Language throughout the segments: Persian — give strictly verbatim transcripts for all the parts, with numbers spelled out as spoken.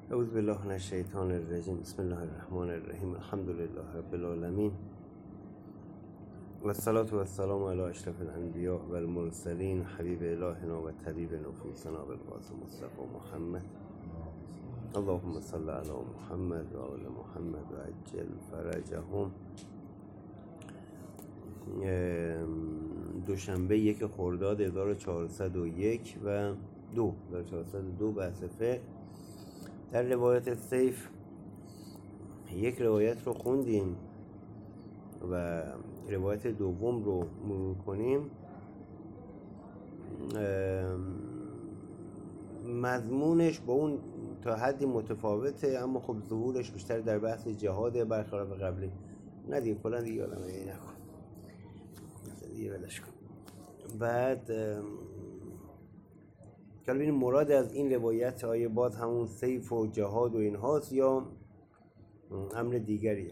اعوذ بالله من الشیطان الرجیم. بسم الله الرحمن الرحیم. الحمد لله رب العالمین و الصلاة و السلام علی اشرف الانبیاء و المرسلین حبیب الهنا و طبیب نفوسنا بالقاسم مصطفی محمد. اللهم صل علی محمد و آل محمد و عجل فرجهم. دوشنبه یک خرداد هزار و چهارصد و یک و دو هزار و چهارصد و دو بحث فقه. در روایت سیف یک روایت رو خوندیم و روایت دوم رو مرور کنیم. مضمونش با اون تا حدی متفاوته، اما خب ظهورش بیشتر در بحث جهاد برخلاف قبلی. نه دیگه کلا دیگه آدم این نکن دیگه ولش کن. بعد که ببینیم مراد از این روایت آیه باز همون سیف و جهاد و اینهاست یا امر دیگریه.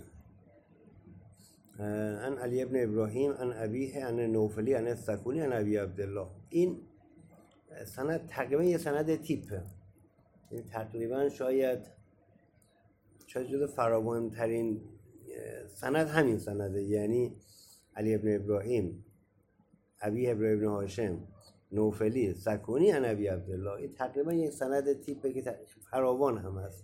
ان علی ابن ابراهیم ان ابیه ان نوفلی ان سکونی ان ابی عبدالله. این سند تقریبا یه سند تیپه، یعنی تقریبا شاید شاید جز فراوان‌ترین سند همین سنده، یعنی علی ابن ابراهیم ابی ابراهیم ابن هاشم نوفلی سکونی ان ابی عبدالله. این تقریبا یک سند تیپه که فراوان هم هست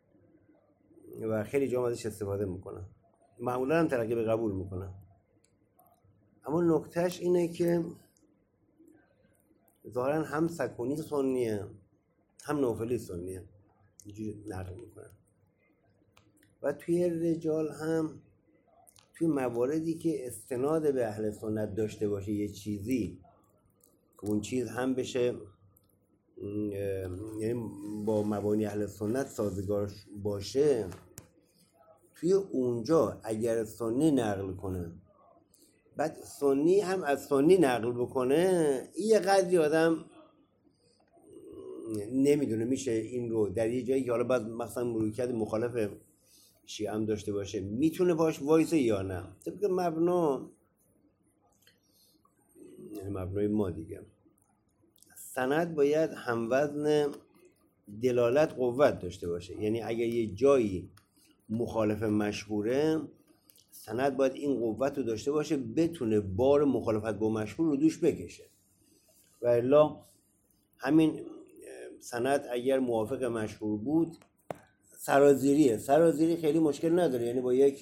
و خیلی جا ازش استفاده میکنن، معمولا هم ترقی به قبول میکنن. اما نکتهش اینه که ظاهرا هم سکونی سنیه هم نوفلی سنیه، اینجوری نقل میکنن. و توی رجال هم توی مواردی که استناد به اهل سنت داشته باشه یه چیزی که اون چیز هم بشه یعنی با مبانی اهل سنت سازگار باشه، توی اونجا اگر سنی نقل کنه بعد سنی هم از سنی نقل بکنه، یه قدری آدم نمیدونه میشه این رو در یه جایی که حالا بعد مثلا مروکت مخالف شیعه هم داشته باشه میتونه باش وایسه یا نه. طبق مبنا یعنی مبنای ما دیگه، سند باید هموزن دلالت قوت داشته باشه. یعنی اگر یه جایی مخالف مشهوره، سند باید این قوت رو داشته باشه بتونه بار مخالفت با مشهور رو دوش بکشه. و الا همین سند اگر موافق مشهور بود سرازیریه. سرازیری خیلی مشکل نداره، یعنی با یک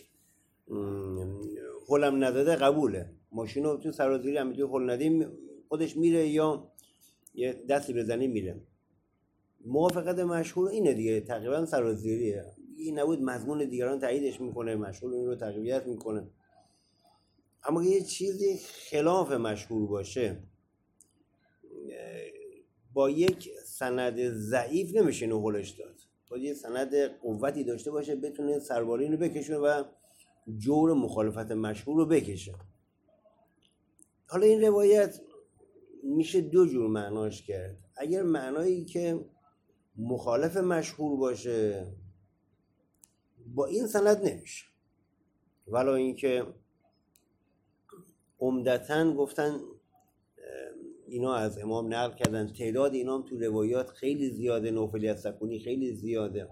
هلم نداده قبوله. ماشین رو تو سرازیری هم میتونی هل ندیم خودش میره یا یه دستی بزنی میره. موافقت مشهور اینه دیگه، تقریبا سرازیریه. این نبود مضمون دیگران تاییدش میکنه، مشهور این رو تقویت میکنه. اما یه چیزی خلاف مشهور باشه با یک سند ضعیف نمیشه اینو هلش داد. باید یه سند قوتی داشته باشه بتونه سرباری اینو بکشه و جور مخالفت مشهور رو بکشه. حالا این روایت میشه دو جور معناش کرد. اگر معنایی که مخالف مشهور باشه با این سند نمیشه، ولی اینکه عمدتاً گفتن اینا از امام نقل کردن، تعداد اینا هم تو روایات خیلی زیاده، نوفلی از سکونی خیلی زیاده.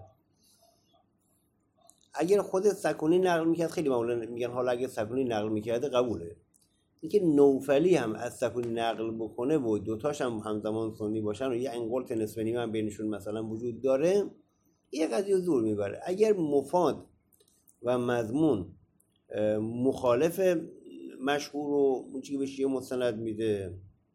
اگر خود سکونی نقل میکرد خیلی معمولا میگن حالا اگر سکونی نقل میکرده قبوله. اینکه نوفلی هم از سکونی نقل بکنه و دوتاش هم همزمان سنی باشن و یه انقلت نصف نیمه هم بینشون مثلا وجود داره، یه قضیه زور میبره. اگر مفاد و مضمون مخالف مشهور و اون چی که به شیعه مستند میده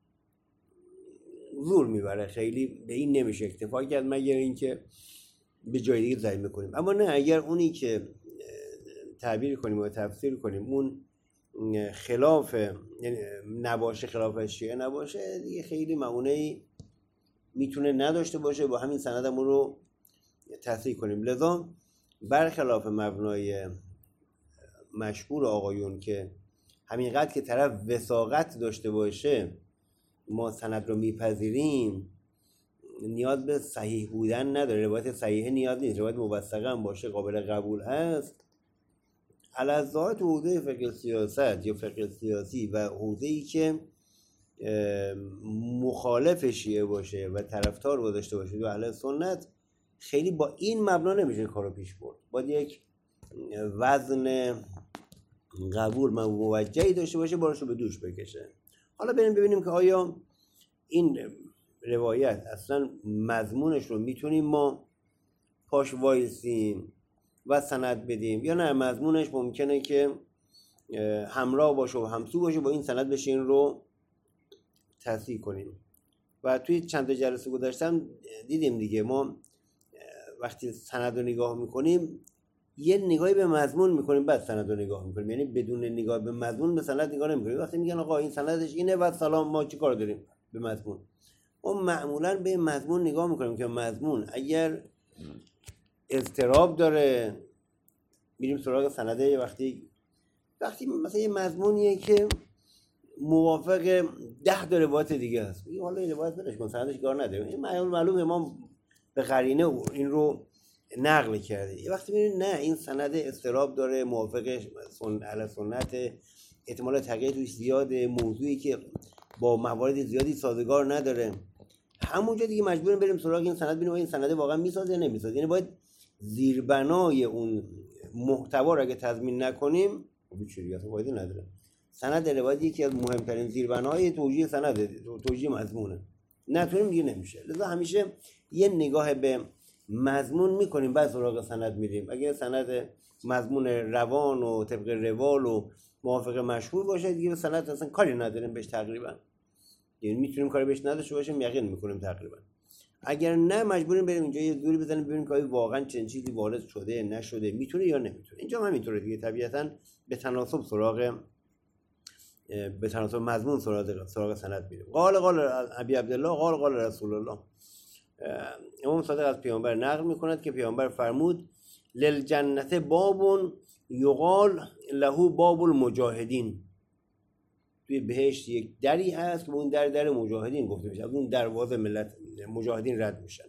زور میبره، خیلی به این نمیشه اکتفا کرد مگر اینکه به جای دیگه ضعیف میکنیم. اما نه، اگر اونی که تعبیر کنیم و تفسیر کنیم اون خلاف نباشه، خلاف شیعه نباشه، دیگه خیلی معونه‌ای میتونه نداشته باشه، با همین سندمون رو تصحیح کنیم. لذا برخلاف مبنای مشهور آقایون که همینقدر که طرف وثاقت داشته باشه ما سند رو میپذیریم، نیاز به صحیح بودن نداره. روایت صحیحه نیاز نیست، روایت موثقه هم باشه قابل قبول هست. الازهار تو حوزه فقه سیاست یا فقه سیاسی و حوزه‌ای که مخالف شیعه باشه و طرفدار داشته باشه و اهل سنت، خیلی با این مبنا نمیشه کارو پیش برد. باید یک وزن قبول موجهی داشته باشه، بارشو به دوش بکشه. حالا بریم ببینیم که آیا این روایت اصلا مضمونش رو میتونیم ما پاش وایسیم و سند بدیم یا نه مضمونش ممکنه که همراه باشه و همسو باشه با این سند بشه این رو تصحیح کنیم. و توی چند تا جلسه گذاشتم دیدیم دیگه، ما وقتی سند رو نگاه میکنیم یه نگاهی به مضمون میکنیم بعد سند رو نگاه میکنیم، یعنی بدون نگاه به مضمون به سند نگاه نمیکنیم. وقتی میگن آقا این سندش اینه و سلام، ما چی کار داریم به مضمون؟ ما معمولا به مضمون نگاه میکنیم که مضمون اگر اضطراب داره میریم سراغ سنده. وقتی وقتی مثلا یه مضمونیه که موافق ده تا روایت دیگه هست، میگه حالا این روایت بلش کن، سندش کار نداره، این معلومه ما به قرینه این رو نقل کرده. یه وقتی میبینید نه این سند اضطراب داره، موافق سن... علی سنت، احتمال تغییر توش زیاده، موضوعی که با موارد زیادی سازگار نداره، همونجا دیگه مجبوریم بریم سراغ این سند ببینیم این سند واقعا میسازه یا نمیسازه. یعنی باید زیربنای اون محتوا رو اگه تضمین نکنیم چیزی اصلا فایده نداره. سند روایت یکی از مهمترین زیربناهای توجیه سند، توجیه مضمونه، نتونیم دیگه نمیشه. لذا همیشه یه نگاه به مضمون میکنیم بعد سراغ سند میریم. اگه سند مضمون روان و طبق روال و موافق مشهور باشه دیگه سند اصلا کاری نداریم بهش تقریبا، یعنی میتونیم کاری بهش نداشته باشیم، یقین میکنیم تقریبا. اگر نه مجبوریم بریم اینجا یه دوری بزنیم ببینیم که واقعا چنین چیزی وارد شده نشده، میتونه یا نمیتونه. اینجا هم همینطوره دیگه، طبیعتاً به تناسب سراغ به تناسب مضمون سراغ سراغ سند میریم. قال قال ابی عبدالله قال قال رسول الله. امام صادق از پیامبر نقل میکند که پیامبر فرمود للجنت باب یقال له باب المجاهدین. توی بهشت یک دری هست که اون در در مجاهدین گفته میشه، از اون دروازه ملت مجاهدین رد میشن.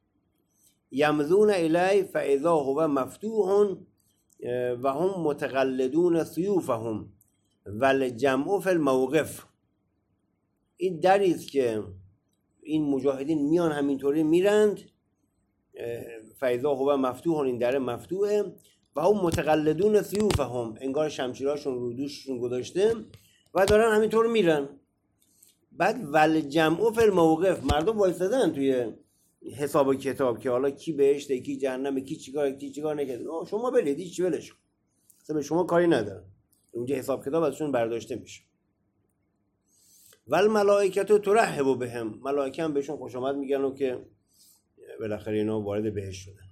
یمضون الی فاذا هو مفتوح و هم متقلدون سیوفهم والجمع فی الموقف. این دری است که این مجاهدین میان همینطوری میرند، فاذا هو مفتوح، این در مفتوحه، و هم متقلدون سیوفهم، انگار شمشیراشون رو دوششون گذاشته و دارن همینطور میرن. بعد والجمع فی الموقف، مردم وایسادن توی حساب و کتاب که حالا کی بهشته کی جهنمه، کی چیکار کی چیکار نکرده. شما برید هیچ چی ولش کن، اصلا به شما کاری ندارن، اونجا حساب کتاب ازشون برداشته میشه. والملائکه ترحب بهم، ملائکه هم بهشون خوش آمد میگن و که بالاخره اینا وارد بهشت شدن.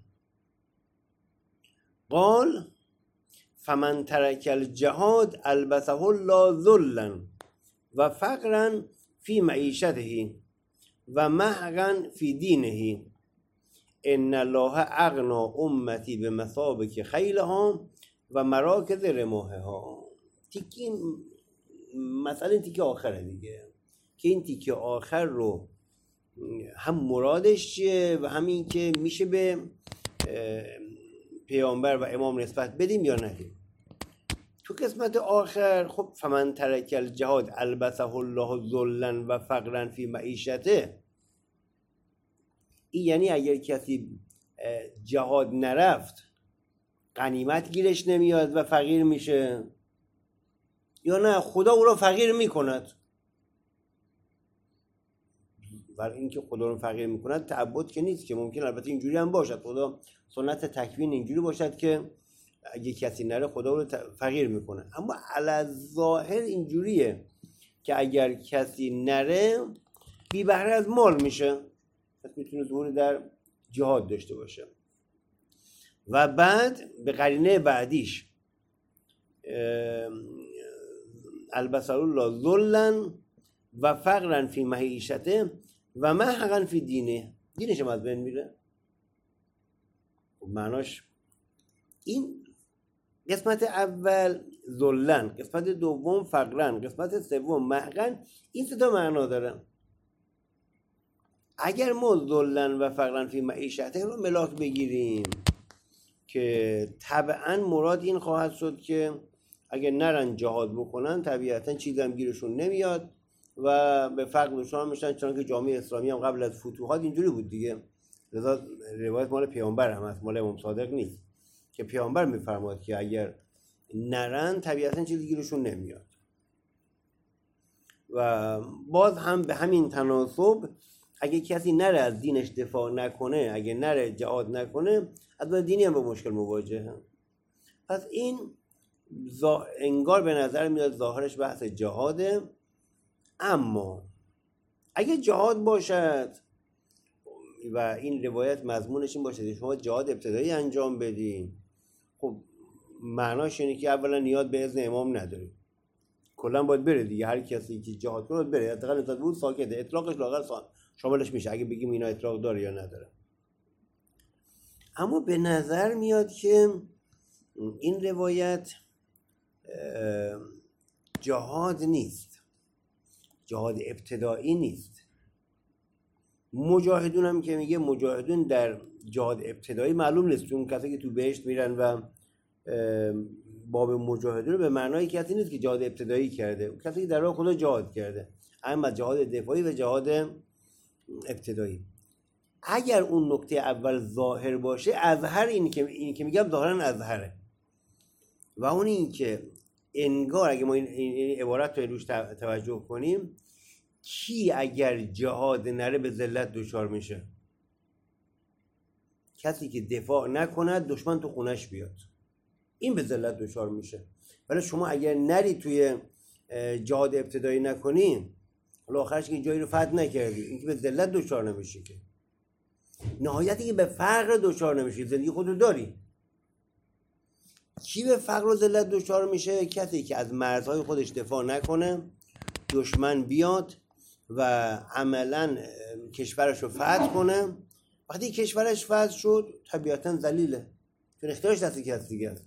قال فمن ترک الجهاد البسه الله ذلا و فقرا فی معیشته و محقا فی دینه ان الله اغنا امتی به مثابک خیلها و مراکز رماحها. تیکی مسئله تیکه آخره دیگه، که این تیکه آخر رو هم مرادش چیه و همین که میشه به پیامبر و امام نسبت بدیم یا ندیم. تو قسمت آخر خب فمن ترک الجهاد البسه الله ذلا و فقرا فی معیشته، این یعنی اگر کسی جهاد نرفت غنیمت گیرش نمیاد و فقیر میشه، یا نه خدا او را فقیر میکند. برای اینکه خدا رو فقیر میکند تعبد که نیست که، ممکن البته اینجوری هم باشد، خدا سنت تکوین اینجوری باشد که اگه کسی نره خدا رو فقیر میکنه، اما علی ظاهر اینجوریه که اگر کسی نره بی بهره از مال میشه، پس میتونه ظهوری در جهاد داشته باشه. و بعد به قرینه بعدیش البسه الله ذلا و فقرا فی معیشته و محقا فی دینه، دینش هم از بین میره. معناش این قسمت اول ذلن، قسمت دوم فقرن، قسمت سوم محقن، این سه تا معنا داره. اگر ما ذلن و فقرن فی معیشته رو ملاک بگیریم که طبعا مراد این خواهد شد که اگر نرن جهاد بکنن طبیعتا چیزی هم گیرشون نمیاد و به فقر دچار میشن، چون که جامعه اسلامی هم قبل از فتوحات اینجوری بود دیگه، لذا روایت مال پیامبر هم هست، مال امام صادق نیست، که پیامبر میفرماد که اگر نرن طبیعتا چیزی گیرشون نمیاد. و باز هم به همین تناسب اگه کسی نره از دینش دفاع نکنه، اگه نره جهاد نکنه، از دینی هم به مشکل مواجهه. پس این زا... انگار به نظر میاد ظاهرش بحث جهاده، اما اگه جهاد باشد و این روایت مضمونش این باشه شما جهاد ابتدایی انجام بدین، خب معناش اینه که اولا نیاز به اذن امام نداری، کلا باید بره دیگه. هر کسی که جهاد کنه بره، حداقل اطلاق بود ساکته، اطلاقش لااقل شاملش میشه اگه بگیم اینا اطلاق داره یا نداره. اما به نظر میاد که این روایت جهاد نیست، جهاد ابتدایی نیست. مجاهدون هم که میگه مجاهدون در جهاد ابتدایی معلوم نیست، چون کسی که تو بهشت میرن و باب مجاهدون به معنای کسی نیست که جهاد ابتدایی کرده، کسی که در راه خدا جهاد کرده، اما جهاد دفاعی و جهاد ابتدایی. اگر اون نکته اول ظاهر باشه، اظهر این که این که میگم ظاهرا اظهره، و اون این که انگار اگه ما این, این عبارت رو روش توجه کنیم، کی اگر جهاد نره به ذلت دچار میشه؟ کسی که دفاع نکند دشمن تو خونش بیاد، این به ذلت دچار میشه. ولی شما اگر نری توی جهاد ابتدایی نکنین، حالا آخرش که جایی رو فتح نکردی، این که به ذلت دچار نمیشه، که نهایتی که به فقر دچار نمیشه، زندگی خودت داری. کی به فقر و ذلت دچار میشه؟ کسی که از مرزهای خودش دفاع نکنه، دشمن بیاد و عملا کشورش رو فتح کنه. وقتی کشورش فتح شد طبیعتا ذلیله، چون اختیارش دست کسی دیگه است،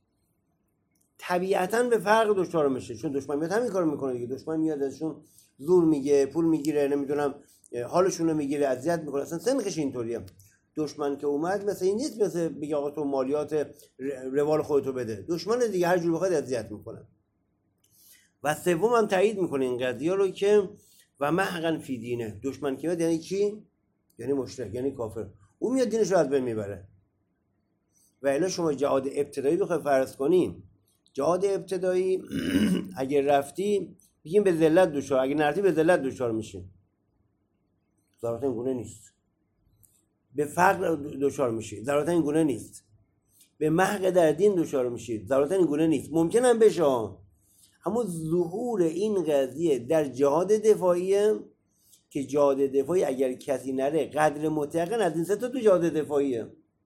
طبیعتا به فقر دچار میشه، چون دشمن میاد همین کارو میکنه دیگه. دشمن میاد ازشون زور میگه، پول میگیره، نمیدونم حالشون رو میگیره، اذیت میکنه. اصلا سنخش اینطوریه. دشمن که اومد مثلا این نیست مثلا بگه آقا تو مالیات روال خودتو بده، دشمن دیگه هر جور بخواد اذیت میکنه. و سوم هم تایید میکنه این قضیه رو که و محقن فی دینه، دشمن که میاد یعنی کی؟ یعنی مشرک، یعنی کافر، اون میاد دینش رو از بین میبره. و الا شما جهاد ابتدایی بخوای فرض کنیم، جهاد ابتدایی اگر رفتی بگیم به ذلت دچار، اگه نرفتی به ذلت دچار میشی، ضرورت این گونه نیست. به فقر دچار میشی، ضرورت این گونه نیست. به محق در دین دچار میشی، ضرورت این گونه نیست. ممکن هم بشه، اما ظهور این قضیه در جهاد دفاعیه که جهاد دفاعی اگر کسی نره قدر مطلقاً از این سه تا تو جهاد دفاعیه.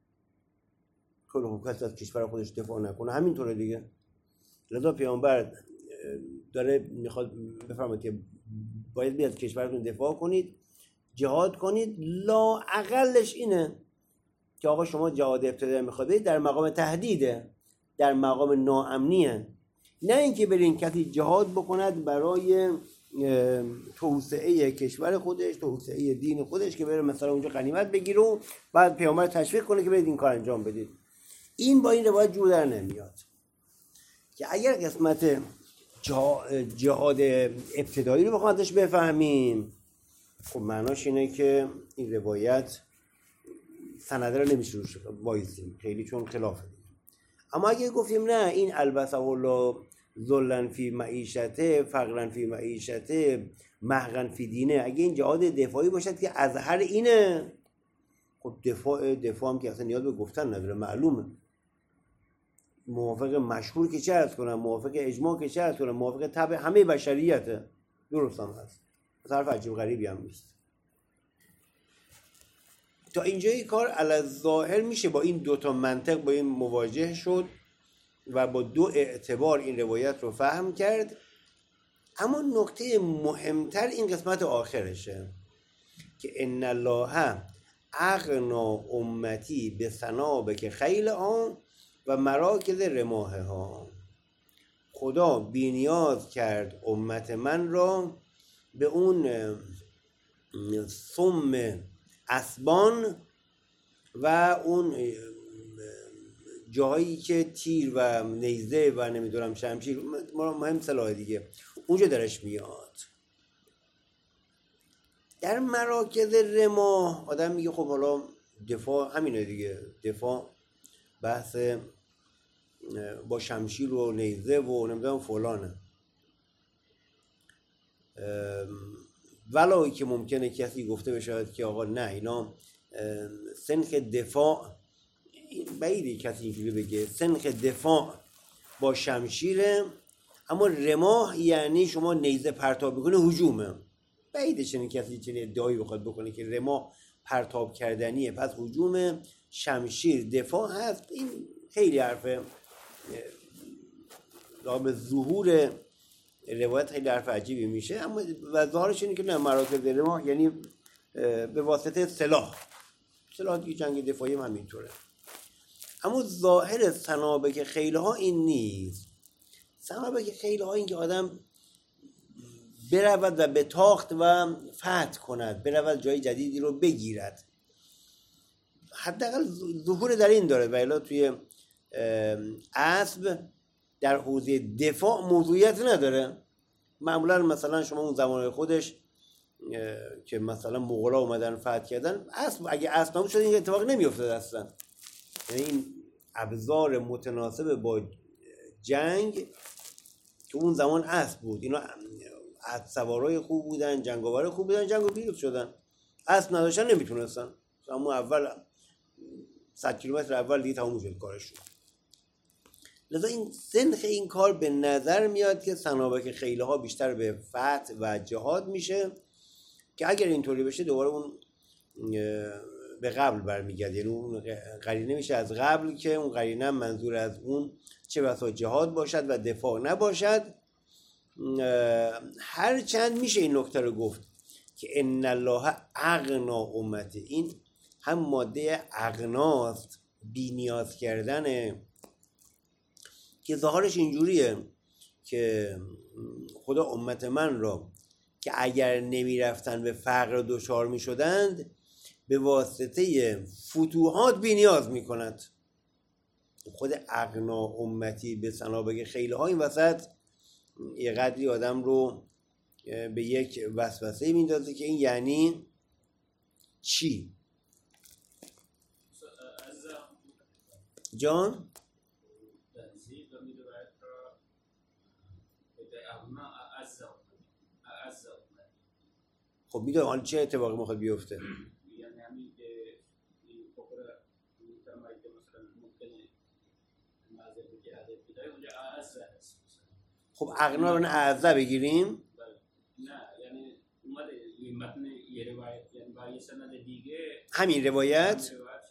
کل کسی از کشور خودش دفاع نکنه، همینطوره دیگه. لذا پیامبر داره میخواد بفرماید که باید بیاد کشورتون دفاع کنید، جهاد کنید. لا اقلش اینه که آقا شما جهاد ابتدایی میخواید در مقام تهدیده، در مقام ناامنیه، نه اینکه برین کسی جهاد بکند برای توسعه کشور خودش، توسعه دین خودش، که بره مثلا اونجا غنیمت بگیره و بعد پیامبر تشویق کنه که برید این کار انجام بدید. این با این روایت جور در نمیاد. که اگر قسمت جهاد ابتدایی رو بخوام ازش بفهمیم، خب معناش اینه که این روایت سنده رو نمیشه روش وایسیم خیلی، چون خلافه. اما اگه گفتیم نه این البسه الله ذلن فی معیشته، فقرن فی معیشته، محقن فی دینه، اگه این جهاد دفاعی باشد که اظهر اینه، خب دفاع دفاع هم که اصلا نیاز به گفتن نداره، معلومه. موافق مشهور که چه عرض کنم، موافق اجماع که چه عرض کنم، موافق طبع همه بشریته، درست هم هست، حرف عجیب غریبی هم نیست. تا اینجای کار علی ظاهر میشه با این دوتا منطق با این مواجه شد و با دو اعتبار این روایت رو فهم کرد. اما نکته مهمتر این قسمت آخرشه که ان الله اغنا امتی به سنابک خیل ها و مراکز رماحه ها. خدا بی‌نیاز کرد امت من را به اون سم اسبان و اون جایی که تیر و نیزه و نمیدونم شمشیر، مهم سلاح دیگه، اونجا درش میاد. در مراکز رماه آدم میگه خب حالا دفاع همینه دیگه، دفاع بحث با شمشیر و نیزه و نمیدونم فلانه. ولایی که ممکنه کسی گفته بشه که آقا نه اینا سنخ دفاع، بعیده کسی اینجوری بگه سنخ دفاع با شمشیره، اما رماح یعنی شما نیزه پرتاب میکنه هجومه. بعیده چنین کسی چنین ادعایی بخواد بکنه که رماح پرتاب کردنیه پس هجوم، شمشیر دفاع هست. این خیلی حرفه به ظهور روایت خیلی حرف عجیبی میشه، اما و ظاهرش اینه که نه، مراکز رماح یعنی به واسطه سلاح، سلاح دیگه جنگ دفاعی هم همینطوره. اما ظاهر سنابک خیل ها این نیست. سنابک خیل ها این که آدم برود و به تاخت و فتح کند، برود جای جدیدی رو بگیرد، حداقل ظهور در این داره. ولی توی اسب در حوزه دفاع موضوعیت نداره. معمولا مثلا شما اون زمان خودش که مثلا مغولا اومدن فتح کردن، اسب اگه اسب نبود شد این اتفاق نمیافتاد اصلا. یعنی این ابزار متناسب با جنگ که اون زمان اسب بود، اینا اسب سوارای خوب بودن، جنگاور خوب بودن، جنگو پیروز شدن. اسب نداشتن نمیتونستن. اما اول صد کیلومتر اول دیگه تموم شد کارشون. لذا این سنخ این کار به نظر میاد که سنابک خیله ها بیشتر به فتح و جهاد میشه، که اگر اینطوری بشه دوباره اون به قبل برمیگرده. یعنی اون قرینه میشه از قبل که اون قرینه منظور از اون چه بسا جهاد باشد و دفاع نباشد. هر چند میشه این نکته رو گفت که ان الله اغنا امته، این هم ماده اغناست، بی نیاز کردنه، که ظاهرش اینجوریه که خدا امت من را که اگر نمی رفتن به فقر دچار می شدند به واسطه فتوحات بی نیاز می کند. خود اغنا امتی به سنابک خیله ها این وسط یه قدری آدم رو به یک وسوسه می اندازه که این یعنی چی؟ جان؟ خب میدونم حالا چه اتفاقی میخواد بیفته؟ خب اغنا رو اعزه بگیریم؟ نه یعنی اومده متن یه روایت یعنی با یه سند دیگه همین روایت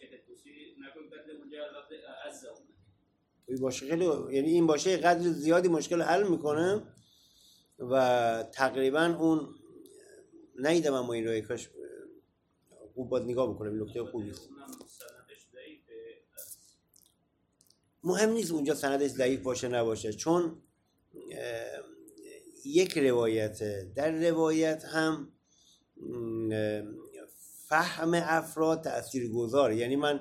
این باشه خیلی، یعنی این باشه قدر زیادی مشکل حل میکنه و تقریبا اون نیدم اما این رو کاش خوب باید نگاه بکنم. این نکته خوبی است. مهم نیست اونجا سندش ضعیف باشه نباشه، چون یک روایته، در روایت هم فهم افراد تأثیر گذاره. یعنی من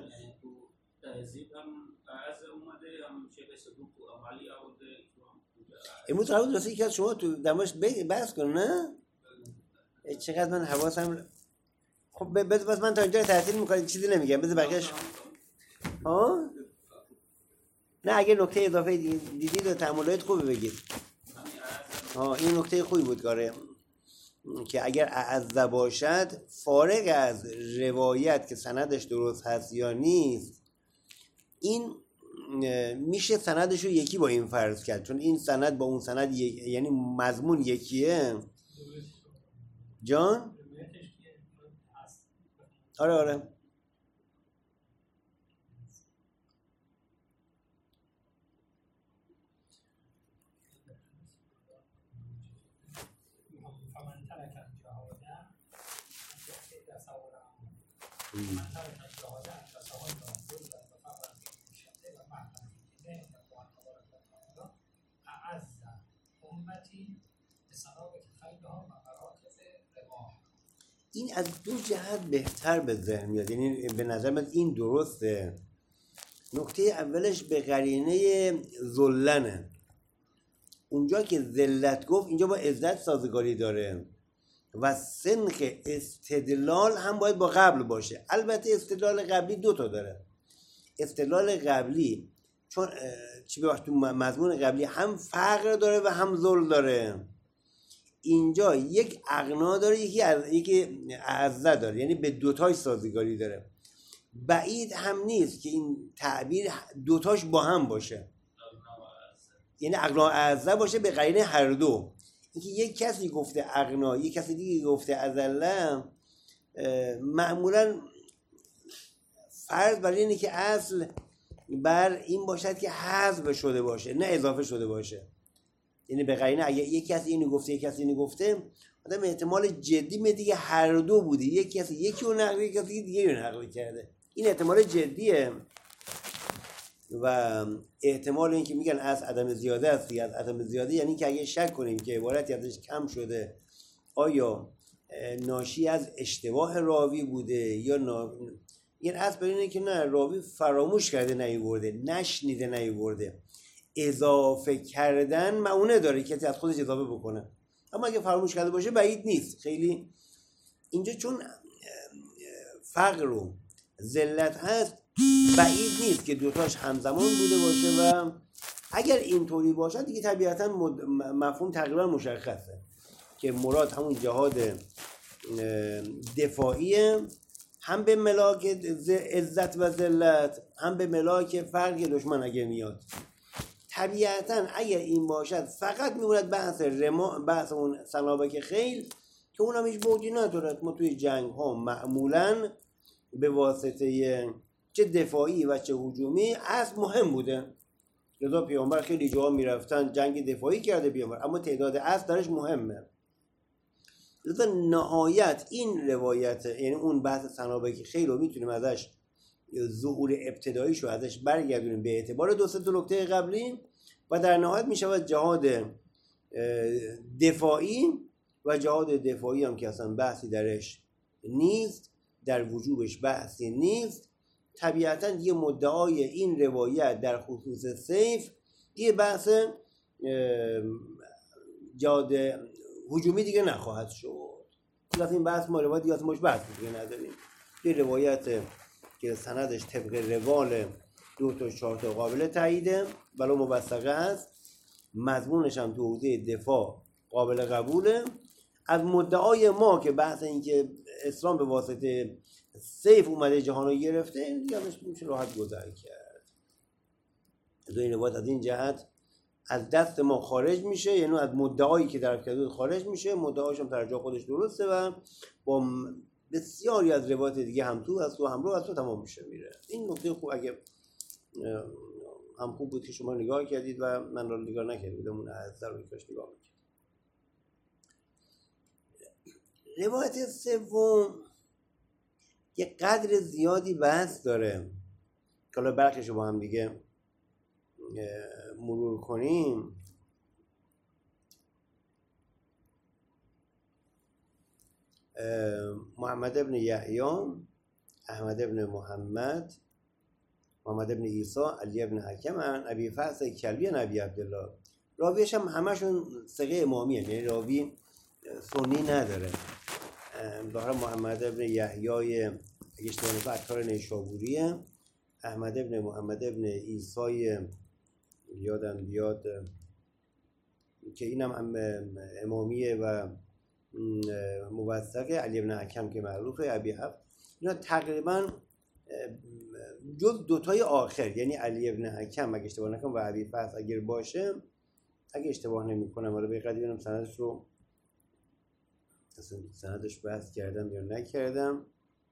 امروز قرار بود راستی که از شما تو دماش بحث کنم، نه؟ چقدر من حواسم. خب بذار بس من تا اینجا تحصیل میکنم، چیزی نمیگم، بذار بقیه‌اش. ها؟ نه اگه نکته اضافه دیدید و تأملات خوبی بگید. ها این نکته خوبی بود کاره که اگر اعزه باشد فارغ از روایت که سندش درست هست یا نیست، این میشه سندش رو یکی با این فرض کرد، چون این سند با اون سند یک... یعنی مضمون یکیه. جان؟ آره آره این از دو جهت بهتر به ذهن میاد. یعنی به نظر من این درسته. نکته اولش به قرینه ذلنه. اونجا که ذلت گفت اینجا با عزت سازگاری داره. و سنخ استدلال هم باید با قبل باشه. البته استدلال قبلی دو تا داره. استدلال قبلی چون چی ببخش تو مضمون قبلی هم فقر داره و هم ذل داره. اینجا یک اغنا داره، یکی از یکی اعزه داره، یعنی به دوتاش سازگاری داره. بعید هم نیست که این تعبیر دوتاش با هم باشه، یعنی اغنا اعزه باشه به قرینه هر دو. اینکه یک کسی گفته اغنا، یک کسی دیگه گفته اذله، معمولا فرض بر اینه که اصل بر این باشد که حذف شده باشه نه اضافه شده باشه. یعنی به قرینه اگه یک کسی اینو گفته یک کسی اینو گفته، آدم احتمال جدی میده که هر دو بوده، یک کسی یکی رو نقل یک کسی دیگه رو نقل کرده. این احتمال جدیه و احتمال این که میگن از عدم زیاده است، از عدم زیاده یعنی که اگه شک کنیم که عبارتی ازش کم شده آیا ناشی از اشتباه راوی بوده یا نا... این اصل بر اینه که نه، راوی فراموش کرده نیورده، نشنیده نیورده. اضافه کردن معونه داره کسی از خودش اضافه بکنه، اما اگه فراموش کرده باشه بعید نیست خیلی. اینجا چون فقر و ذلت هست بعید نیست که دوتاش همزمان بوده باشه و اگر اینطوری باشه دیگه طبیعتا مفهوم تقریبا مشخصه که مراد همون جهاد دفاعیه، هم به ملاک عزت و ذلت هم به ملاک فقر دشمن اگه میاد. طبیعتا اگر این باشد فقط میموند بحث رما، بحث اون سنابک خیل که اونم هیچ بعدی ندارد. ما توی جنگ ها معمولا به واسطه چه دفاعی و چه هجومی اصل مهم بوده، لذا پیامبر خیلی جاها میرفتن جنگ دفاعی کرده پیامبر، اما تعداد اصل درش مهمه. لذا نهایت این روایت، یعنی اون بحث سنابک خیل رو میتونیم ازش ظهور ابتداییشو ازش برگردونیم به اعتبار دو سه تا نکته قبلی و در نهایت میشود جهاد دفاعی و جهاد دفاعی هم که اصلا بحثی درش نیست، در وجوبش بحثی نیست. طبیعتا یه مدعای این روایت در خصوص سیف یه بحث جهاد هجومی دیگه نخواهد شد. لذا این بحث ما روایت دیگه از ماش بحث دیگه نداریم. یه روایت که سندش طبق روال دو تا چهار تا قابل تاییده ولو موثقه هست، مضمونش هم تو حوزه دفاع قابل قبوله. از مدعای ما که بحث این که اسلام به واسطه سیف اومده جهان رو گرفته، این دیگه همش میشه راحت گذر کرد. از این روایت از این جهت از دست ما خارج میشه، یعنی از مدعایی که در کردود خارج میشه، مدعاش هم در جا خودش درسته و با بسیاری از روایت دیگه هم تو از تو همراه از تو تمام میشه میره. این نکته خوب اگه هم خوب بود که شما نگاه کردید و من رو نگاه نکردید اون از ضروری کاش نگاه میکرد. روایت سوم یه قدر زیادی بحث داره که حالا برخیش رو با هم دیگه مرور کنیم. محمد ابن یحیی، احمد ابن محمد، محمد ابن عیسی، علی ابن حکم، ابی فحص کلبی، ابی عبدالله. راویش هم همشون ثقه امامی هست، یعنی راوی سنی نداره. ظاهرا محمد ابن یحیی اگه اشتباه نکنم عطار نیشابوریه، احمد ابن محمد ابن عیسی یادم بیاد که اینم هم امامیه و موثقه، علی ابن حکم که معروفه، ابی حفص. اینا تقریبا جز دوتای آخر، یعنی علی ابن حکم اگه اشتباه نکنم و ابی فحص اگر باشه، اگه اشتباه نمی کنم حالا به قدری ببینم سندش رو اصلا سندش بحث کردم یا نکردم.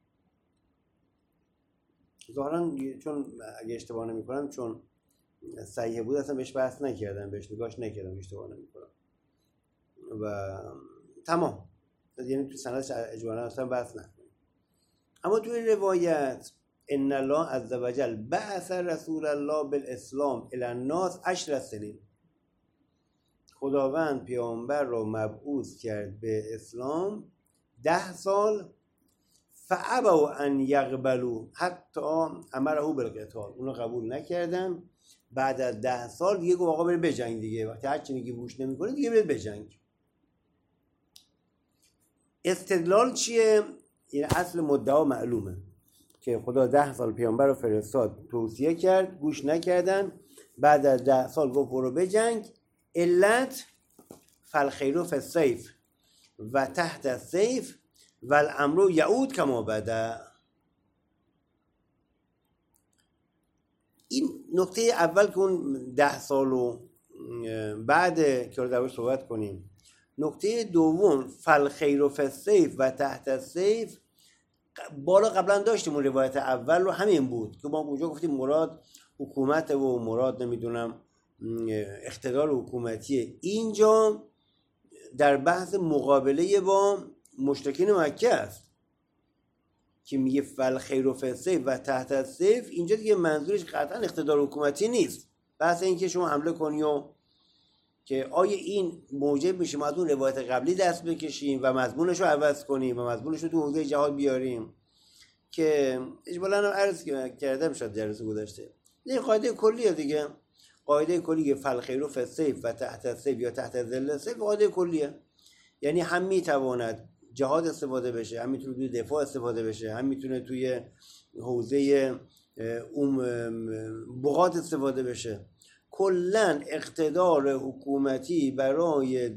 ظاهرا چون اگه اشتباه نمی کنم چون صحیح بود اصلا بهش بحث نکردم، بهش نگاش نکردم اشتباه نمی کنم و تمام، یعنی تو سندش اجمالا اصلا بحث نکنیم. اما توی روایت ان الله عز وجل بعث رسول الله بالاسلام الی الناس عشر سنین، خداوند پیامبر رو مبعوث کرد به اسلام ده سال، فابوا ان یقبلوا حتی امره بالقتال، اونو قبول نکردن. بعد از ده سال دیگه گفت آقا بره بجنگ دیگه، وقتی هر چی میگی گوش نمیکنه دیگه بره بجنگ. استدلال چیه؟ این اصل مدعا معلومه که خدا ده سال پیامبر رو فرستاد، توصیه کرد، گوش نکردن، بعد از ده سال گفت برو بجنگ. علت فالخیر فی السیف و تحت السیف و الامر یعود کما بدا. این نکته اول که اون ده سال و بعد که رو درش صحبت کنیم. نکته دوم فالخیر فی السیف و تحت السیف، بالا قبلا داشتیم اون روایت اول رو، همین بود که ما اونجا گفتیم مراد حکومت و مراد نمیدونم اقتدار حکومتیه. اینجا در بحث مقابله با مشرکین مکه است که میگه فالخیر فی السیف و تحت السیف. اینجا دیگه منظورش قطعا اقتدار حکومتی نیست، بحث این که شما حمله کنی و که آیا این موجب میشه ما از اون روایت قبلی دست بکشیم و مضمونش رو عوض کنیم و مضمونش رو تو حوزه جهاد بیاریم که اجمالاً هم عرض کردم شاید جلسه گذشته. این قاعده کلیه دیگه، قاعده کلیه فالخیر فی السیف و تحت السیف یا تحت ظل السیف قاعده کلیه، یعنی هم میتواند جهاد استفاده بشه، هم میتونه توی دفاع استفاده بشه، هم میتونه توی حوزه اون بغات استفاده بشه. کلن اقتدار حکومتی برای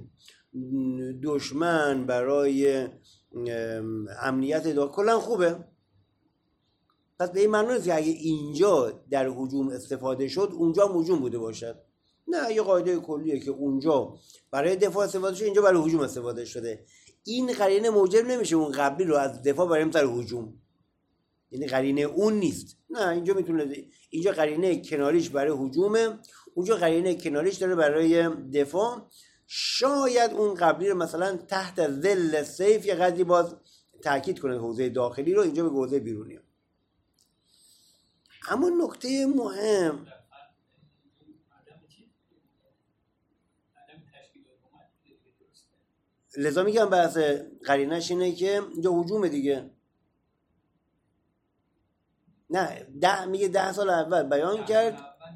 دشمن، برای امنیت داخل کلن خوبه. پس به این معنی نیست که اگه اینجا در هجوم استفاده شد اونجا هجوم بوده باشد، نه، یه قاعده کلیه که اونجا برای دفاع استفاده شده، اینجا برای هجوم استفاده شده. این قرینه موجب نمیشه اون قبلی رو از دفاع بریم سر هجوم، یعنی قرینه اون نیست. نه، اینجا میتونه، اینجا قرینه کناریش برای هجومه، اونجا قرینه کناریش داره برای دفاع. شاید اون قبلی رو مثلا تحت ظل السیف یه قدری باز تاکید کنه حوزه داخلی رو، اینجا به حوزه بیرونی. اما نکته مهم لذا میگم بحث قرینش اینه که اینجا هجومه دیگه. نه، ده میگه ده سال اول بیان کرد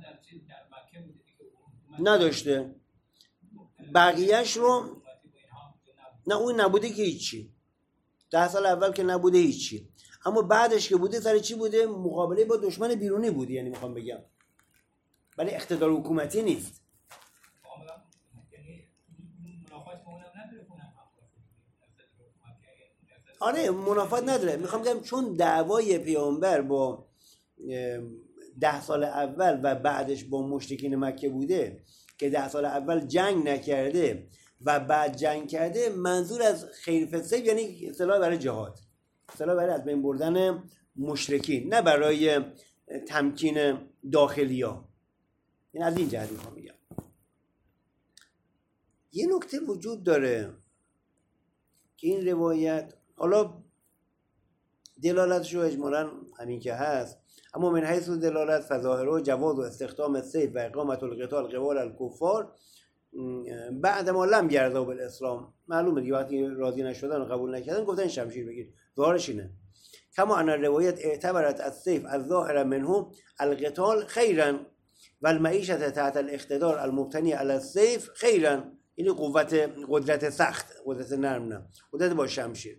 نداشته، بقیهش رو نه، اون نبوده که هیچی، ده سال اول که نبوده هیچی، اما بعدش که بوده سر چی بوده؟ مقابله با دشمن بیرونی بوده، یعنی میخوام بگم ولی اقتدار حکومتی نیست. آره منافات نداره، میخوام بگم چون دعوای پیامبر با ده سال اول و بعدش با مشرکین مکه بوده که ده سال اول جنگ نکرده و بعد جنگ کرده، منظور از خیر فی السیف یعنی سلاح برای جهاد، سلاح برای از بین بردن مشرکین، نه برای تمکین داخلی ها. این از این جهت میخوام بگم. یه نکته وجود داره که این روایت حالا دلالتش رو اجمالاً همین که هست، اما من حیث دلالت فظاهره جواز و استخدام السیف و اقامت القتال قبال الکفار بعد ما لم یرضوا بالاسلام. معلومه دیگه وقتی راضی نشدن و قبول نکردن گفتن شمشیر بگیر. ظاهرش اینه کما ان روایت اعتبرت السیف الظاهر منه القتال خیرا و المعیشة تحت الاقتدار المبتنی علی السیف خیرا، یعنی قوت، قدرت سخت، قدرت نرم نه، قدرت با شمشیر.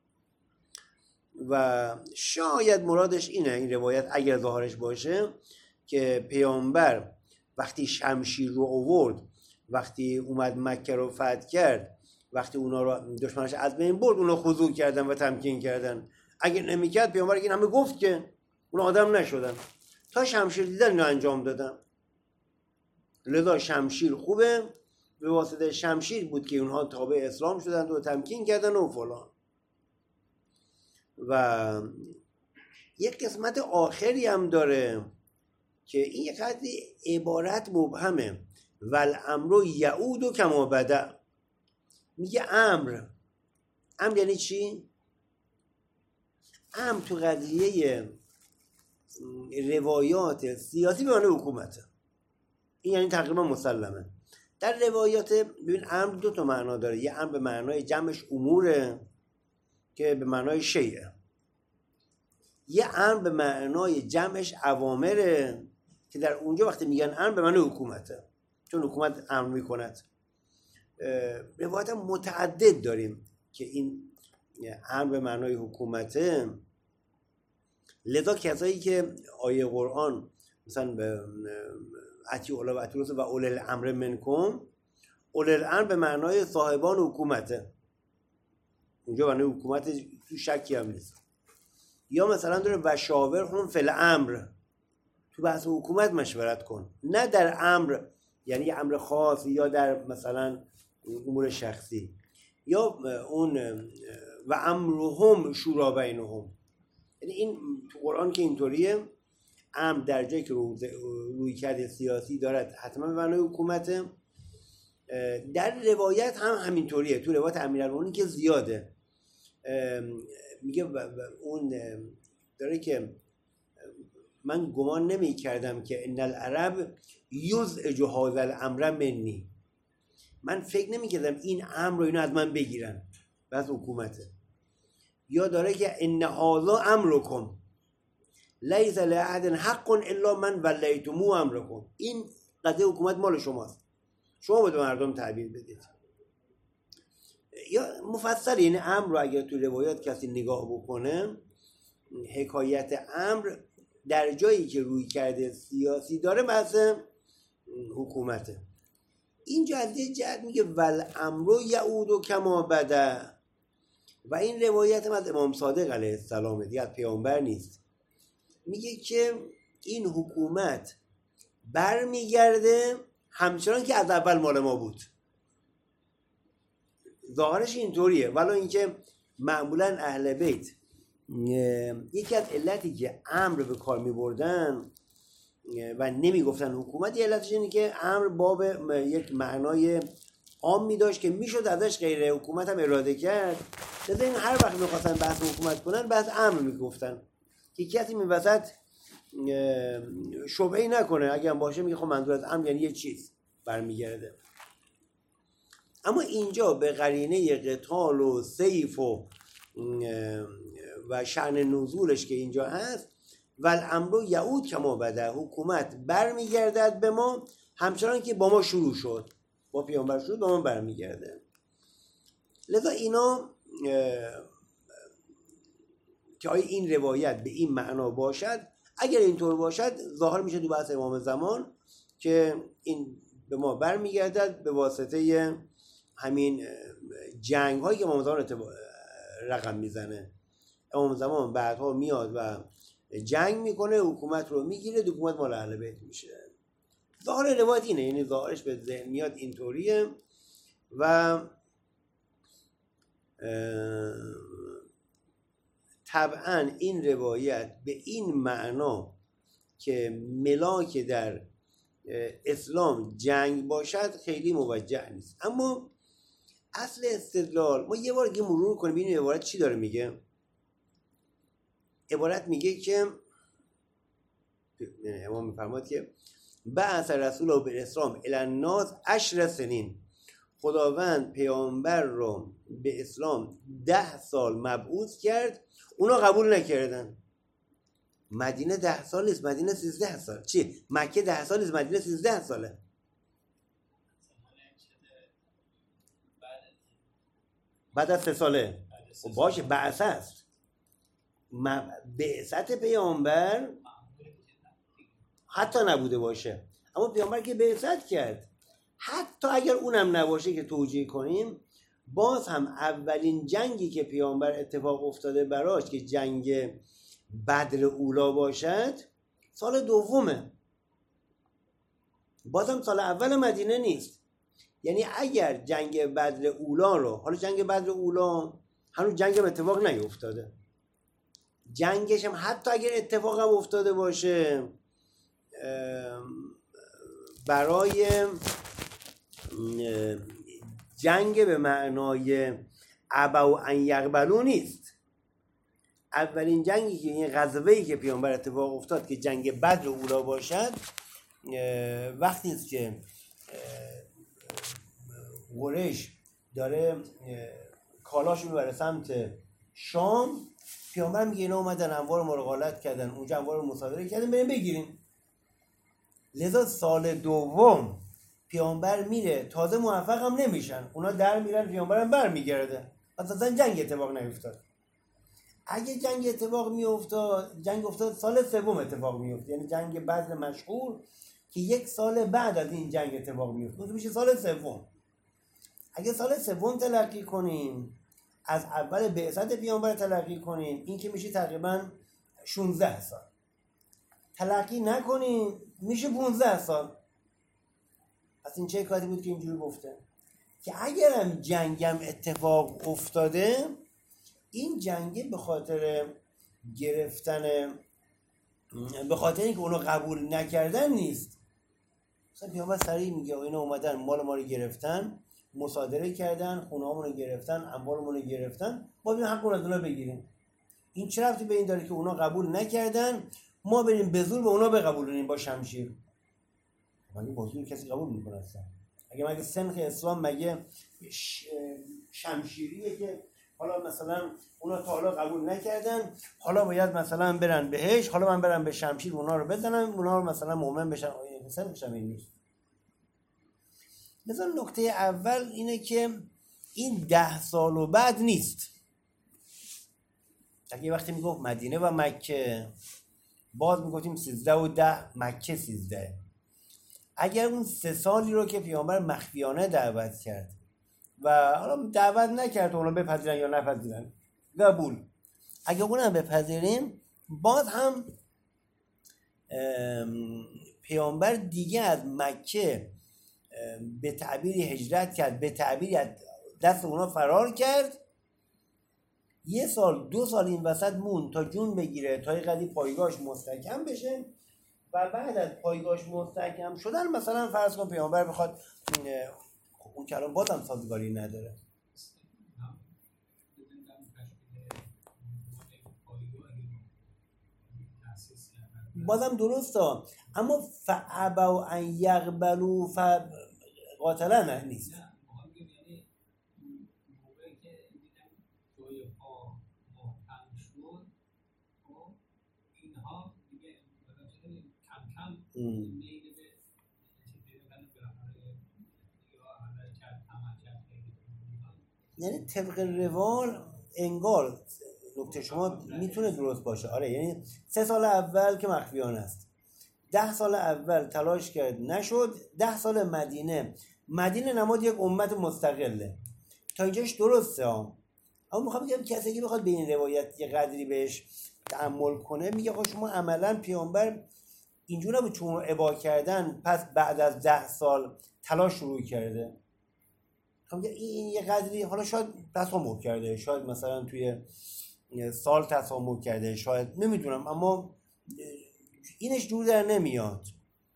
و شاید مرادش اینه این روایت اگر ظاهرش باشه که پیامبر وقتی شمشیر رو آورد، وقتی اومد مکه رو فتح کرد، وقتی اونا رو دشمنش از بین برد، اونا خضوع کردن و تمکین کردن. اگر نمیکرد پیامبر این همه گفت که اونا آدم نشدن، تا شمشیر دیدن اینو انجام دادن. لذا شمشیر خوبه، به واسطه شمشیر بود که اونها تابع اسلام شدن و تمکین کردن و فلان. و یک قسمت آخری هم داره که این یک قدری عبارت مبهمه، والامر یعود کما بدا. میگه امر، امر یعنی چی؟ امر تو قضیه روایات سیاسی به معنی حکومته، این یعنی تقریبا مسلمه. در روایات ببین امر دو تا معنا داره، یه امر به معنای جمعش اموره که به معنای شیعه، یه امر به معنای جمعش اوامره که در اونجا وقتی میگن امر به معنای حکومته، چون حکومت امر میکند. روایات متعدد داریم که این امر به معنای حکومته، لذا کسایی که آیه قرآن مثلا به اطیعوا الله و اطیعوا الرسول و اولی الامر منکم، اولی الامر به معنای صاحبان حکومته، اونجا معنای حکومت تو شکی هم نیست. یا مثلا داره و شاورهم فی الامر، تو بحث حکومت مشورت کن، نه در امر یعنی امر خاص یا در مثلا امور شخصی. یا اون و امرهم شورا بینهم، یعنی این تو قرآن که اینطوریه، امر در جایی که روی کرده سیاسی دارد حتما به معنای حکومته. در روایت هم همینطوریه، تو روایت امیرالمومنین که زیاده میگه اون داره که من گمان نمی کردم که ان العرب یزعج هذا الامر منی، من فکر نمی کردم این امر رو اینا از من بگیرن، بس حکومته. یا داره که ان هذا امرکم لیس لاحد حق الا من ولیتموه امرکم، این قضیه حکومت مال شماست، شما باید مردم تعبیر بدید. یا مفصل این امر رو اگر تو روایات کسی نگاه بکنه، حکایت امر در جایی که روی کرده سیاسی داره بحث حکومته. اینجا از یه جهت میگه ول امرو یعود کما بدا، و این روایت هم از امام صادق علیه السلام دیگه، از پیامبر نیست. میگه که این حکومت بر میگرده همچنان که از اول مال ما بود. ظاهرش اینطوریه، ولی اینکه معمولا اهل بیت یکی از علتی که امر به کار می بردن و نمی گفتن حکومت، علتش اینه که امر باب یک معنای عام می داشت که می شد ازش غیر حکومت هم اراده کرد. لذا این هر وقت می خواستن بحث حکومت کنن بحث امر می گفتن که کسی می وسط شبهی نکنه، اگه هم باشه میگه خب منظور از امر یعنی یه چیز برمیگرده. اما اینجا به قرینه قتال و سیف و و شأن نزولش که اینجا هست، والامر یعود کما بدا، حکومت برمیگردد به ما همچنان که با ما شروع شد، با پیامبر شروع با ما برمیگرده. لذا اینا که آیا این روایت به این معنا باشد، اگر اینطور باشد ظاهر میشه تو بحث امام زمان که این به ما برمیگردد به واسطه همین جنگ هایی که امام زمان رقم میزنه. امام زمان بعدها میاد و جنگ میکنه، حکومت رو میگیره، حکومت مال اهل بیت میشه. ظاهر روایت اینه، یعنی ظاهرش به ذهن میاد اینطوریه. و طبعا این روایت به این معنا که ملاک در اسلام جنگ باشد خیلی موجه نیست. اما اصل استدلال ما یه بار دیگه مرور کنیم ببینیم عبارت چی داره میگه. عبارت میگه که امام میفرماد که بعث رسول الله بالاسلام الی الناس عشر سنین، خداوند پیامبر رو به اسلام ده سال مبعوث کرد، اونا قبول نکردن. مدینه ده سال نیست، مدینه سیزده سال. چی؟ مکه ده سال نیست، مدینه سیزده ساله. بعد از سه ساله باشه بعث است. بعثت پیامبر حتی نبوده باشه، اما پیامبر که بعثت کرد، حتی اگر اونم نباشه که توجیه کنیم، باز هم اولین جنگی که پیامبر اتفاق افتاده براش که جنگ بدر اولا باشد سال دومه، بازم سال اول مدینه نیست. یعنی اگر جنگ بدر اولا رو، حالا جنگ بدر اولا هنوز جنگ هم اتفاق نیفتاده، جنگش هم حتی اگر اتفاق هم افتاده باشه برای جنگ به معنای ابا ان یقبلوا نیست. اولین جنگی که این غزوه‌ای که پیامبر اتفاق افتاد که جنگ بدر اولا باشد، وقتی است که قریش داره کالاش میبره سمت شام، پیامبر میگه اینا اومدن انبار ما رو غارت کردن، اونجا انبار رو مصادره کردن، بریم بگیریم. لذا سال دوم پیامبر میره، تازه موفق هم نمیشن، اونا در میرن، پیامبر هم بر میگرده. اصلا جنگ اتفاق نیفتاد. اگه جنگ اتفاق میافتاد، جنگ افتاد سال سوم اتفاق میافتاد، یعنی جنگ بدر مشهور که یک سال بعد از این جنگ اتفاق میافتاد میشه سال سوم. اگه سال سوم تلقی کنیم، از اول بعثت پیامبر تلقی کنیم، این که میشه تقریبا شانزده سال. تلقی نکنیم میشه پانزده سال. پس این چه کاری بود که اینجوری گفته؟ که اگرم جنگم اتفاق افتاده، این جنگه به خاطر گرفتن، به خاطر اینکه اونو قبول نکردن نیست. مثلا پیامبر سریع میگه اینا اومدن مال ما رو گرفتن، مصادره کردن، خونه‌هامون رو گرفتن، اموالمون رو گرفتن، ما بریم حق از اونا بگیریم. این چه ربطی به این داره که اونا قبول نکردن ما بریم به زور به اونا بقبولونیم با شمشیر؟ مگه با زور کسی قبول میکنه اصلا؟ اگه مگه سنخ اسلام مگه شمشیریه که حالا مثلا اونا تا حالا قبول نکردن، حالا باید مثلا برن بهش، حالا من برم به شمشیر اونا رو بزنم، اونا رو مثلا مؤمن بشن؟ سنخش هم این نیست. مثلا نکته اول اینه که این ده سال و بعد نیست. اگه وقتی میگفت مدینه و مکه، باز میگفتیم سیزده و ده، مکه سیزده. اگر اون سه سالی رو که پیامبر مخفیانه دعوت کرد و حالا دعوت نکرد اونا بپذیرن یا نپذیرن، قبول، اگه اونم بپذیریم، باز هم پیامبر دیگه از مکه به تعبیری هجرت کرد، به تعبیری از دست اونا فرار کرد. یه سال دو سال این وسط مون تا جون بگیره، تا یه قدری پایگاهش مستحکم بشه و بعد از پایگاهش مستحکم شدن مثلا فرض کن پیامبر بخواد، اون کلام بازم سازگاری نداره. بازم درسته، اما فعبوا ان یقبلوا فقاتلن نیست. یعنی طبق روال انگار نکته شما میتونه درست باشه. آره، یعنی سه سال اول که مخفیانه است، ده سال اول تلاش کرد نشد، ده سال مدینه مدینه نماد یک امت مستقله. تا اینجاش درسته ها. اما میخوام بگم کسی که بخواد به این روایت یه قدری بهش تأمل کنه، میگه خب شما عملا پیامبر اینجوری بود چون ابا کردن، پس بعد از ده سال تلاش شروع کرده. خب این یه قدری حالا شاید تسامح کرده، شاید مثلا توی سال تسامح کرده، شاید نمیدونم، اما اینش جور در نمیاد.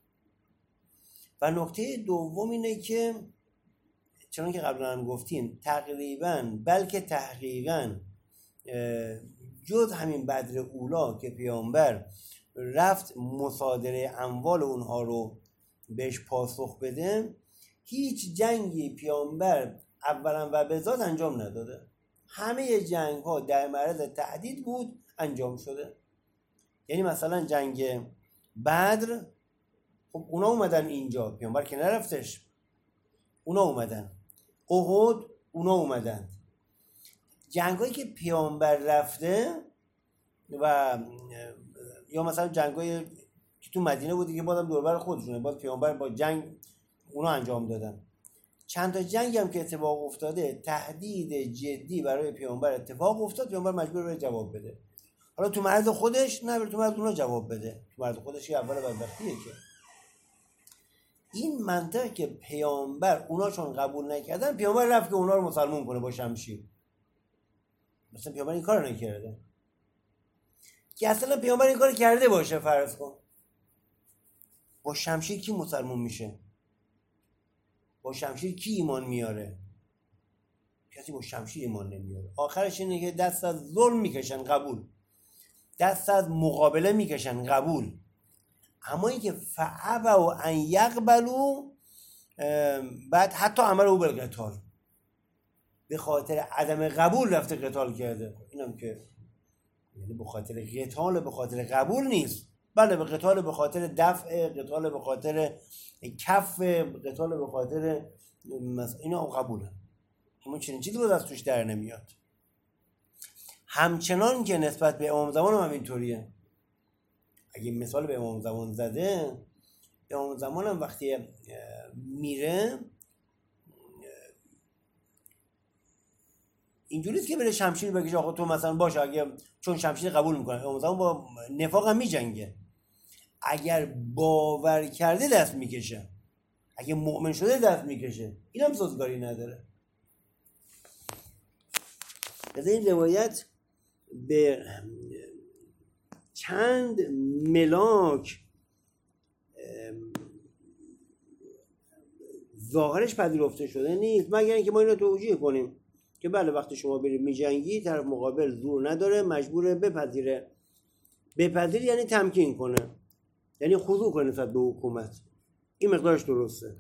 و نکته دوم اینه که چون که قبلا هم گفتیم تقریبا بلکه تحقیقا جز همین بدر اولا که پیامبر رفت مصادره اموال اونها رو بهش پاسخ بده، هیچ جنگی پیامبر اولا و به ذات انجام نداده. همه جنگ ها در معرض تهدید بود، انجام شده. یعنی مثلا جنگ بدر، خب اونا اومدن اینجا، پیامبر که نرفتش، اونا اومدن. احد اونا اومدن. جنگ هایی که پیامبر رفته و یا مثلا جنگ هایی که تو مدینه بودی که بازم دوربر خودشونه، باز پیامبر با جنگ اونا انجام دادن. چند تا جنگ هم که اتفاق افتاده، تهدید جدی برای پیامبر اتفاق افتاد، پیامبر مجبور به جواب بده. حالا تو مرز خودش نه، تو مرز اونا جواب بده. تو مرز خودش که اول بدبختیه که این منطقه که پیامبر اونا چون قبول نکردن، پیامبر رفت که اونا رو مسلمون کنه با شمشیر. مثلا پیامبر این کارو نکرده. که اصلا پیامبر این کارو کرده باشه فرض کن، با شمشیر کی مسلمون میشه؟ با شمشیر کی ایمان میاره؟ کسی با شمشیر ایمان نمیاره. آخرش اینه که دست از ظلم میکشن، قبول. دست از مقابله میکشن، قبول. اما این که فعبوا ان یقبلوا، بعد حتی امروا بالقتال، به خاطر عدم قبول رفته قتال کرده. اینم که یعنی به خاطر قتال، به خاطر قبول نیست، بله به قتال به خاطر دفع، قتال به خاطر کف، قتال به خاطر اینا قبوله. اما چنین چیزی بود از توش در نمیاد. همچنان که نسبت به امام زمان هم اینطوریه. اگه مثال به امام زمان زده، امام زمان هم وقتی میره اینجوریست که بره شمشیر بکشه آقا تو مثلا باشه، اگه چون شمشیر قبول میکنه. امام زمان با نفاق هم میجنگه، اگر باور کرده دست میکشه، اگه مؤمن شده دست میکشه، این هم سازگاری نداره. از این روایت به چند ملاک ظاهرش پذیرفته شده نیست، مگر اینکه ما اینو توجیه کنیم که بله وقتی شما برید میجنگی طرف مقابل زور نداره، مجبوره بپذیره. بپذیر یعنی تمکین کنه، یعنی خضوع کنه نسبت به حکومت. این مقدارش درسته.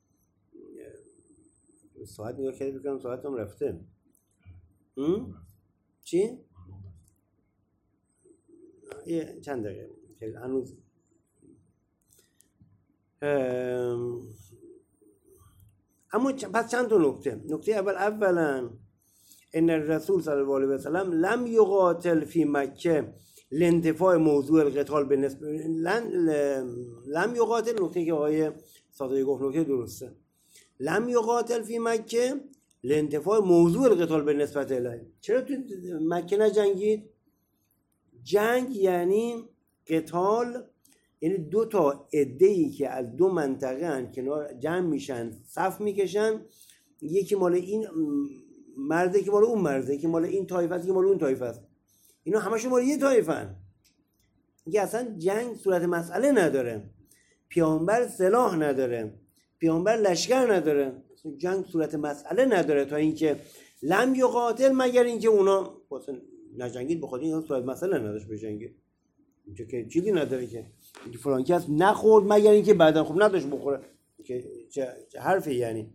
ساعت نگاه کردی بکنم ساعتم رفته. چی؟ یه چند دقیقه هنوز. اما پس چند تا نکته. نکته اول اولا ان الرسول صلی الله علیه و سلم لم یقاتل فی مکه لانتفاع موضوع القتال به نسبت لم یقاتل. نکته که آقای صادقی گفت نکته درسته. لم یقاتل فی مکه لانتفاع موضوع القتال به نسبت الیه. چرا تو مکه نجنگید؟ جنگ یعنی قتال، یعنی دو تا عده‌ای که از دو منطقه ان کنار جمع میشن، صف میکشن، یکی مال این مرده که مال اون مرده، یکی مال این طایفه است که مال اون طایفه است. اینا همشون مال یه طایفه ان. میگه اصلا جنگ صورت مسئله نداره، پیامبر سلاح نداره، پیامبر لشکر نداره، جنگ صورت مسئله نداره تا اینکه لم یقاتل، مگر اینکه اونا واسه نجنگید بخاطر این صورت مسئله نداشت بجنگید. اینجا که چیزی نداره که فلان کس نخورد مگر اینکه بعدا خوب نداشت بخوره، که چه, چه حرفی یعنی.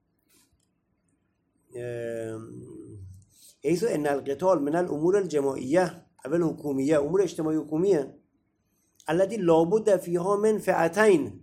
حیث ان القتال من الامور الجماعیه اول حکومیه، امور اجتماعی حکومیه التي لابد فيها من فئتين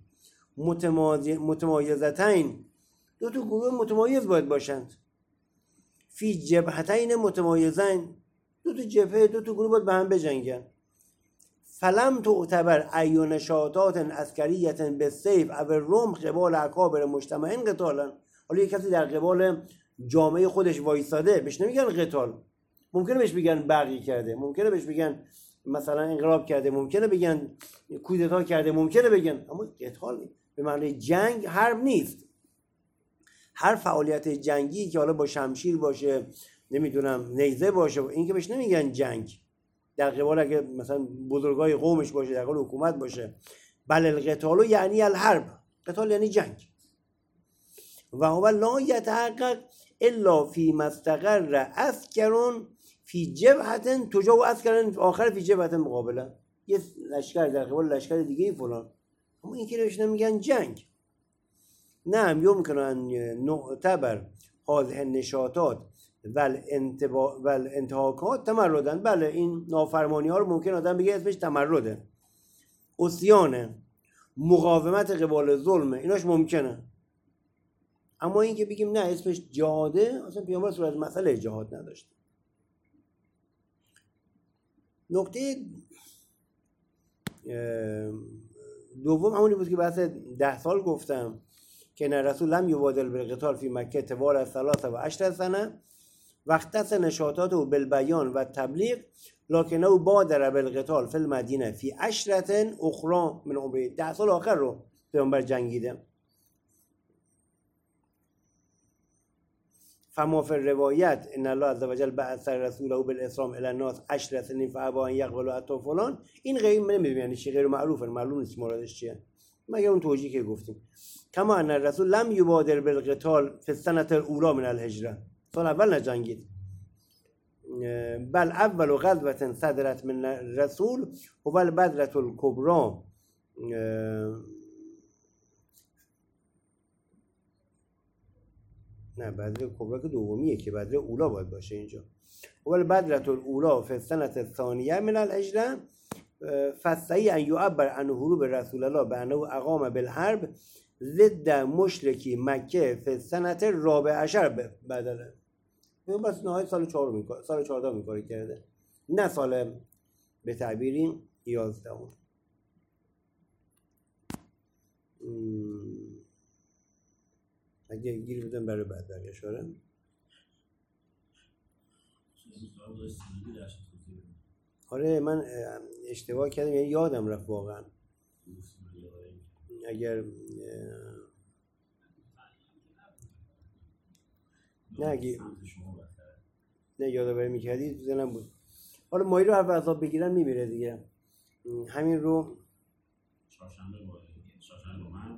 متمایزتین، دو تا گروه متمایز باید باشند. فی جبهتین متمایزین، دو تا جبهه دو تا گروه باید به هم بجنگن. فلم تعتبر ای نشاطات عسکریه بالسیف او الرمح قبال اکابر مجتمعین قتالا. حالا یک کسی در قبال جامعه خودش وایساده بهش نمیگن قتال، ممکنه بهش بگن بغی کرده، ممکنه بهش بگن مثلا انقلاب کرده، ممکنه بگن کودتا کرده، ممکنه بگن، اما قتال به معنی جنگ حرب نیست. هر فعالیت جنگی که حالا با شمشیر باشه، نمیدونم نیزه باشه، این که بهش نمیگن جنگ. در قبال اگه مثلا بزرگای قومش باشه، در قبال حکومت باشه، بل القتال یعنی الحرب، قتال یعنی جنگ. و هو لا یتحقق الا فی مستقر عسکر فی جبهه تجاو عسکر آخر فی جبهه مقابله. یه لشکر در قبال لشکر دیگه فلان، اما این که بهش نمیگن جنگ. نعم یمکن نعتبر هذه النشاطات و الانتهاکات تمردن. بله این نافرمانی ها رو ممکن آدم بگه اسمش تمرده، عصیانه، مقاومت قبال ظلمه، ایناش ممکنه. اما این که بگیم نه اسمش جهاده، اصلا پیامبر صورت مسئله جهاد نداشت. نکته دوم همونی بود که بحث ده سال گفتم که نه رسول لم یبادل بالقتال فی مکه طوال الثلاثه و عشر سنه وقت نشاطات و بالبیان و تبلیغ لکنه بادر بالقتال فی المدینه فی عشرة اخرى من عمره. ده سال آخر رو پیامبر جنگیده. فما فی الروایت ان الله عز وجل بعث رسوله بالاسلام الی الناس عشر سنین فابى ان يقبلوا حتی فلان، این غیر نمیدونم یعنی چی، غیر معروفه، معلوم نیست مرادش چیه، مگر اون توجیه که گفتیم. کما ان الرسول لم یبادر بالقتال فی السنه الاولى من الهجره، سال اول نجنگید. بل اول غزوه صدرت من الرسول هو البدره الکبری. نه بدر کبرا که دومیه، که بدر اولا باید باشه اینجا. اول بدرة الاولا فی السنه الثانیه من الهجره فصحی ان یعبر عن حروب رسول الله به انه اقام بالحرب ضد مشرکی مکه فی سنت رابع عشر بدله. بس نهایت سال چهار میکاره، سال چهارده میکاره کرده، نه سال به تعبیری یازدهم. اگه گیر بدم برای بعد برای اشاره. آره من اشتباه کردم، یعنی یادم رفت واقعا. اگر نه اگه نه یادآوری میکردی تو ذهنم بود. حالا ماهی رو هر عذاب بگیرن میمیره دیگه. همین رو چهارشنبه با چهارشنبه من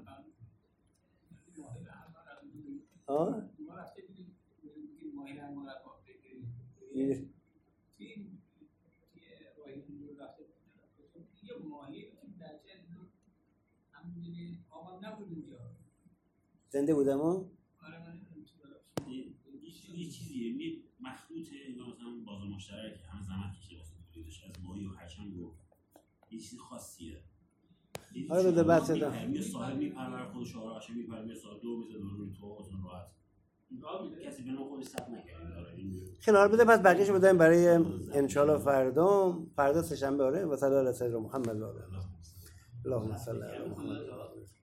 آه ما رفته بودیم ماهی رو ما رفت بگیریم تیم راهی رو رفته یه ماهی که در چه همونجوری آماد نبود اونجا زنده بودم ها؟ آره من یه چیزیه می مخلوطه اینا مثلا باز مشترک همه زحمت کشیده واسه تولیدش از ماهی و خرچنگ و یه چیز خاصیه. آره بده بحث دادم یه صاحب میپرور خودش آره عشان میپرور یه صاحب دو میزه دور روی تو اصلا راحت کسی به نوع خودش ثبت نکرده. خیلی آره بده. پس بقیه‌شو بدیم برای انشالله فردا فردا سه‌شنبه آره و صلی الله علی محمد و آله اللهم صل علی محمد.